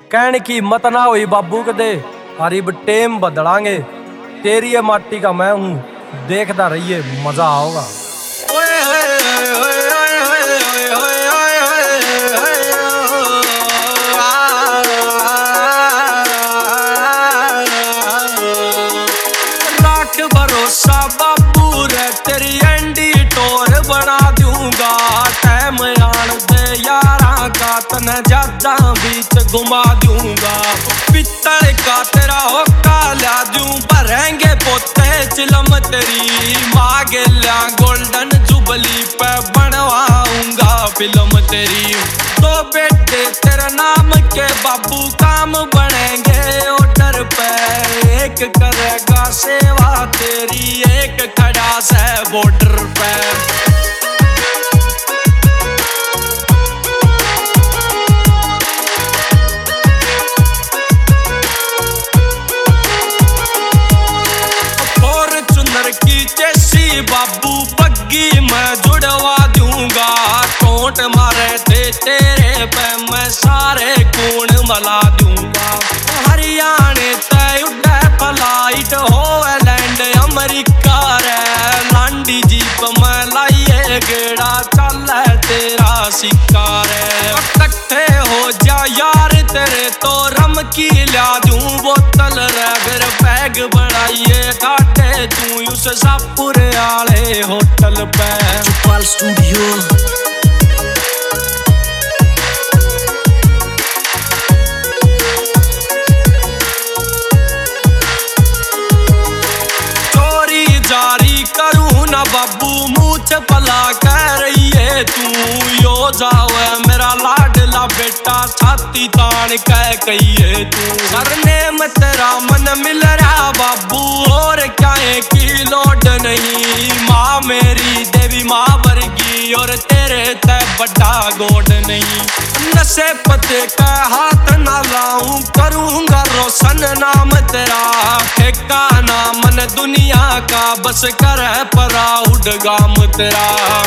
कहने की मत ना हुई बाबू कदे, हरी टेम बदलांगे। तेरी ये माटी का मैं हूँ, देखता रहिए मजा आओगा। राख भरोसा बाबू रे, तेरी एंडी टोर बना दूंगा। टाइम आन दे यारा का, तने ज्यादा बीच घुमा दूंगा। पित्तल का तेरा होका ला दूं, भरेंगे पोते चिलम तेरी। मांगे ला गोल्डन जुबली पे बनवाऊंगा फिल्म तेरी। दो बेटे तेरे नाम के बाबू, काम बनेंगे ऑर्डर पे। एक करेगा सेवा तेरी, एक खड़ा से बॉर्डर पे। की चेसी बाबू बग्गी मैं जुड़वा दूंगा। टोंट मारे थे तेरे पे मैं सारे खून मला दूंगा। हरियाणे तय उड़े फ्लाइट होलैंड अमेरिका रे। लांडी जीप में लाइए गेड़ा, चल तेरा सिक्का रे। इकट्ठे हो जा यार तेरे तो रम की ला दूं बोतल रे। फिर बैग बढ़ाइए घाटे तू उस सापुर आले होटल पे। चुपाल स्टूडियो। चोरी जारी करूँ ना बाबू, मूछ पला कह रही है तू। यो जावे मेरा लाडला बेटा, छाती तान कह कहिए तू। सरनेम तेरा मन मिल रहा बाबू, और क्या की लोड नहीं। माँ मेरी देवी माँ वर्गी, और तेरे तय बड़ा गोड नहीं। नशे पते का हाथ ना लाऊं, करूंगा रोशन नाम तेरा। ठेका ना मन दुनिया का, बस कर प्राउड गाम तेरा।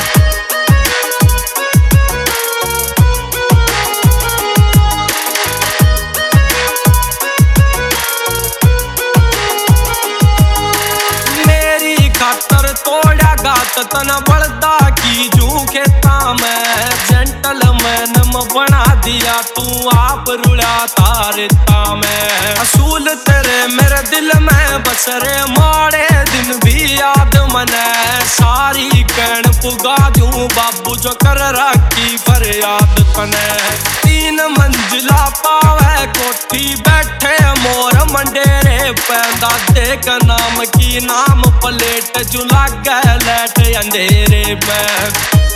खातर तोड़ा गात तन बड़दा की जू खेता में। जेंटलमैन में बना दिया तू, आप रुड़ा तारता में। असूल तेरे मेरे दिल में बस रे, माड़े दिन भी याद मने। सारी कहन पुगा दूं बाबू, जो कर रखी फरियाद तने। 3 मंजिला पावे कोठी, बैठे मोर मंडेरे पे। दादे का नाम की नाम प्लेट, जो लागे लैट अंधेरे में।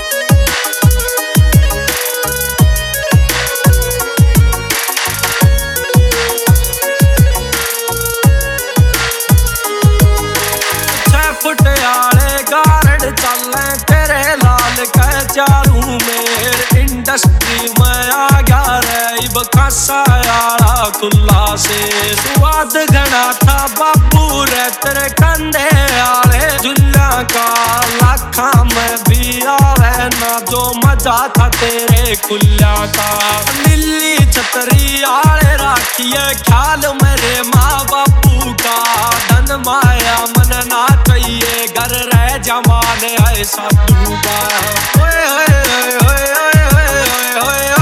फुट आले गारड चले तेरे लाल के चारू मेर। इंडस्ट्री में आ गया रे इब खासा यारा खुला से। स्वाद घना था बाबू रे तेरे कंधे आले झुल्ला का। लाखा में भी आवे ना जो मजा था तेरे खुल्ला का। नीली छतरी आले राखिए ख्याल मेरे माँ बापू का। धन माया मन ना चाहिए, घर रह जमाने ऐसा डूबा। ओए ओए ओए ओए ओए ओए ओए।